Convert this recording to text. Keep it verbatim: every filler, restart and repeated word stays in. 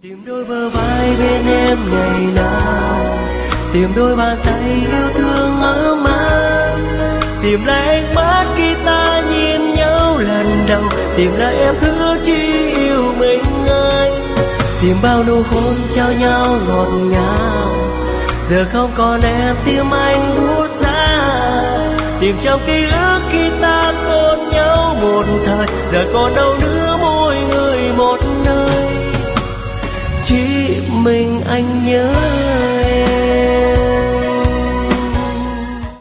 Tìm đôi bờ vai bên em ngày nào, tìm đôi bàn tay yêu thương ấm áp, tìm lại ánh mắt khi ta nhìn nhau lần đầu, tìm lại em thứ chỉ yêu mình anh, tìm bao nụ hôn trao nhau ngọt ngào, giờ không còn em tim anh buốt giá, tìm trong ký ức khi ta hôn nhau một thời, giờ còn đâu nữa mỗi người một nơi, chỉ mình anh nhớ em.